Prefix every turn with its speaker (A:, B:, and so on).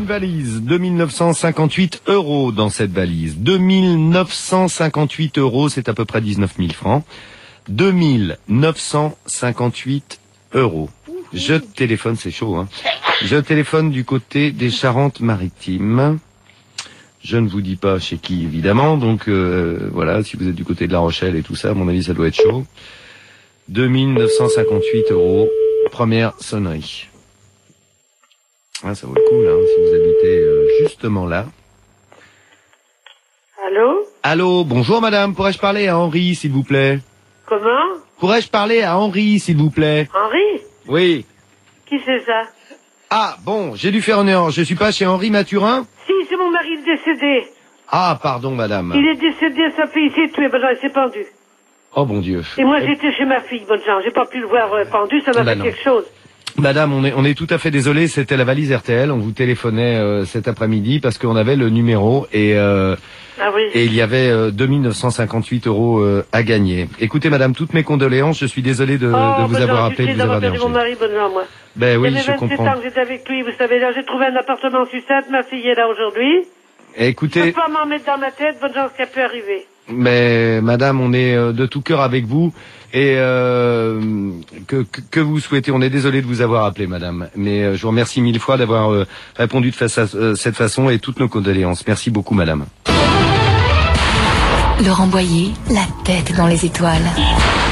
A: une valise, 2958 € dans cette valise. 2958 €, c'est à peu près 19 000 francs. 2958 €. Je téléphone, c'est chaud, hein. Je téléphone du côté des Charentes-Maritimes. Je ne vous dis pas chez qui, évidemment. Donc, voilà, si vous êtes du côté de La Rochelle et tout ça, à mon avis, ça doit être chaud. 2958 €. Première sonnerie. Ah, ça vaut le coup, là, si vous habitez justement là.
B: Allô?
A: Allô, bonjour madame, pourrais-je parler à Henri, s'il vous plaît?
B: Comment?
A: Pourrais-je parler à Henri, s'il vous plaît?
B: Henri?
A: Oui.
B: Qui c'est ça?
A: Ah, bon, j'ai dû faire une erreur. Je suis pas chez Henri Mathurin?
B: Si, c'est mon mari décédé.
A: Ah, pardon madame.
B: Il est décédé, sa fille s'est tuée, ben il s'est pendu.
A: Oh bon Dieu.
B: Et moi j'étais chez ma fille, bonne chance, j'ai pas pu le voir pendu, ça m'a fait
A: non.
B: quelque chose.
A: Madame, on est tout à fait désolé, c'était la valise RTL, on vous téléphonait cet après-midi parce qu'on avait le numéro et
B: Ah oui.
A: et il y avait 2958 € à gagner. Écoutez madame, toutes mes condoléances, je suis désolé de vous avoir appelé, de vous avoir dérangé.
B: mon mari, bonne chance, moi.
A: Ben oui, je
B: Il y a 27
A: comprends.
B: ans que j'étais avec lui, vous savez, là j'ai trouvé un appartement sur Sainte, ma fille est là aujourd'hui. Je
A: Écoutez,
B: peux pas m'en mettre dans ma tête, bonne chance qu'elle peut arriver.
A: mais madame, on est de tout cœur avec vous et que vous souhaitez. On est désolé de vous avoir appelé, madame, mais je vous remercie mille fois d'avoir répondu de cette façon et toutes nos condoléances. Merci beaucoup, madame.
C: Laurent Boyer, la tête dans les étoiles.